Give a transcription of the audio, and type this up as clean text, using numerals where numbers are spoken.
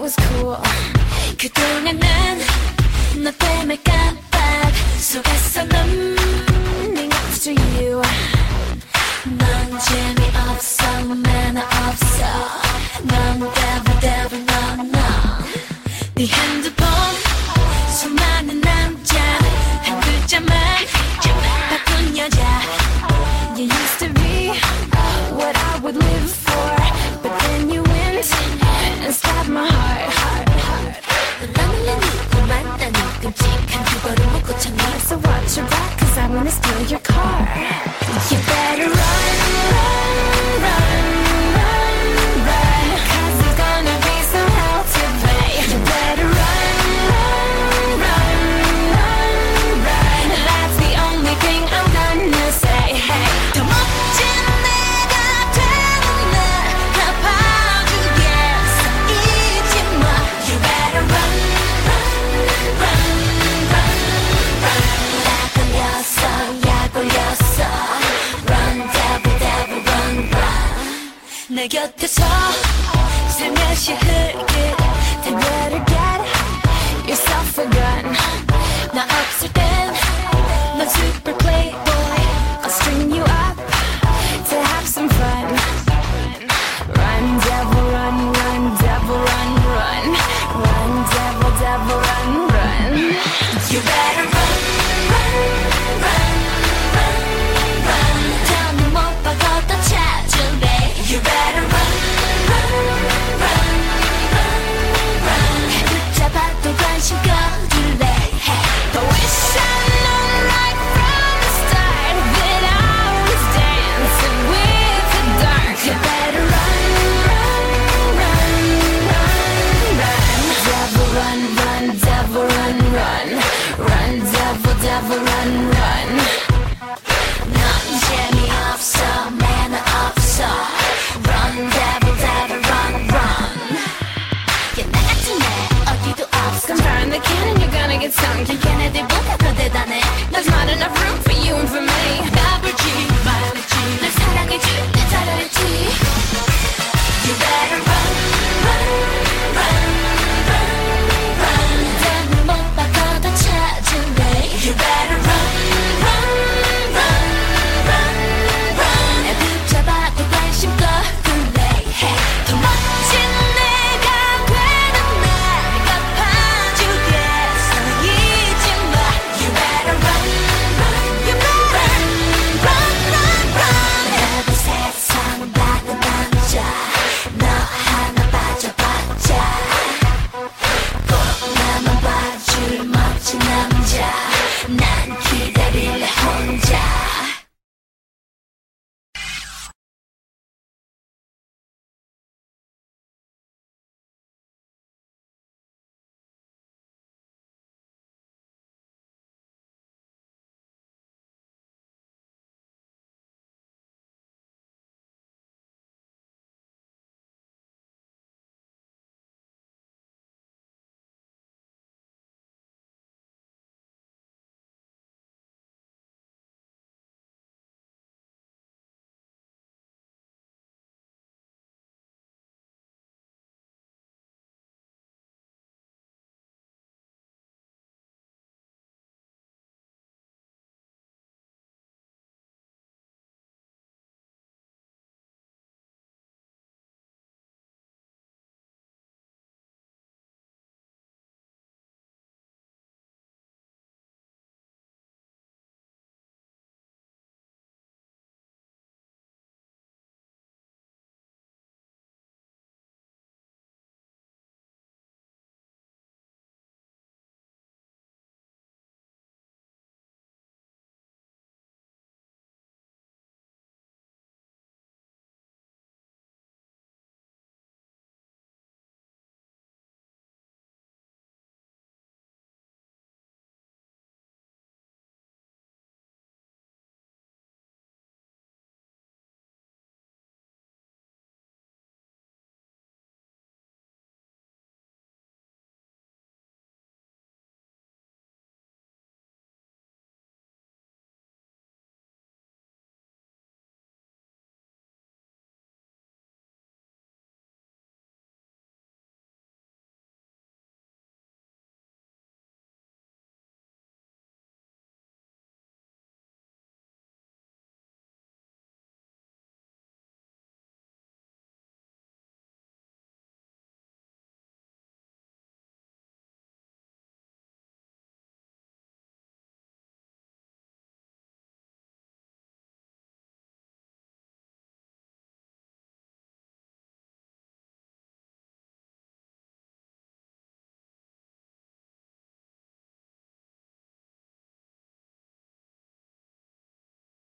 was cool. 그동안 난너 때문에 깜빡 속았어. Running after you. 넌 재미없어, 매너 없어. 넌 devil, no. 네 핸드폰 수많은 남자 한 글자만 바꾼 여자. You used to be what I would live for, but then you went and stabbed my heart. 나는 누구 만나는 끔찍한 두 걸음 못 고쳤니. So watch your back, cause I'm gonna steal your car. You better run, cause there's gonna be some hell to pay. You better run, that's the only thing I'm gonna say. Hey, 더 멋진 내가 되는 날 갚아주겠어. 잊지 마. You better run. 약 올렸어. Run, devil, run. 내 곁에서 살며시 흐르게. Then better get yourself a gun. 나 없을 땐 넌 super playboy. I'll string you up to have some fun. Run, devil, run, devil, run. Run, devil, run. You better run. 더는 못 박아도 찾을래. You better run. 붙잡아도 관심 꺼둘래. But wish I knew right from the start that I was dancing with the dark. You better run. Devil, run, devil, run. Run, devil, run. 넌 재미없어, 매너 없어. Run, devil, run. Yeah, 나 같은 애 어디도 없어. Come burn the cannon, you're gonna get sunk. 걔네들